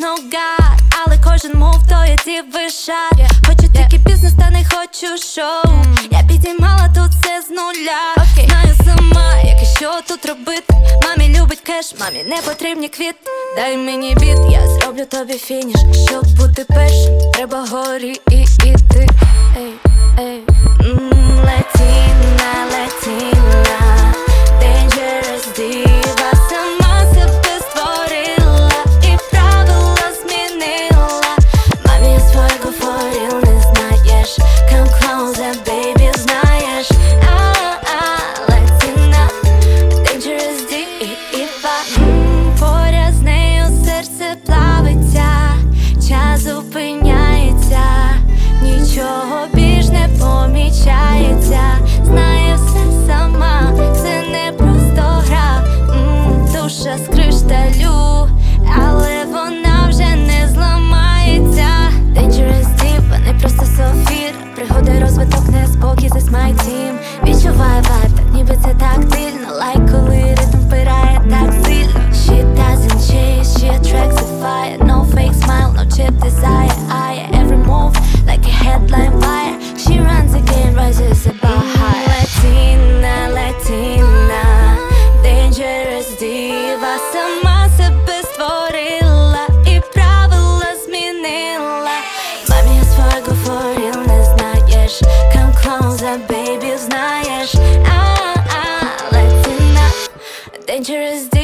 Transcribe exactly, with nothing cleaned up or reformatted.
наугад, але кожен мов то є дівий шар. yeah. Хочу тільки бізнес, та не хочу шоу. mm. Я підіймала тут все з нуля. okay. Знаю сама, як і що тут робити. Мамі любить кеш, мамі не потрібні квіти. Дай мені біт, я зроблю тобі фініш. Щоб бути першим, треба горі і іти. Ей, ей, м, Летіна, Летіна, Dangerous діва, сама себе створила і правила змінила. Мамі я свого форіл не знаєш. Come closer, baby, знаєш. А-а, Летіна, Dangerous діва. М, Поряд з нею серце плавиться, час зупиняється, нічого більш не помічається. Знає все сама, це не просто гра. М, Душа з кришталю, але вона вже не зламається. Dangerous diva, не просто софір. Пригоди, розвиток, неспокій, this my team. Відчуває вайб, так ніби це тактильно. Лайк, коли ритм впирає так сильно. She doesn't chase, she attracts the fire. No fake smile, no cheap desire. I every move like a headline fire. She runs again, rises above high. Latina, Latina, Dangerous diva, сама себе створила і правила змінила. Мамі я свого форіл не знаєш. Come closer, baby, знаєш. А-а, Latina, Dangerous diva.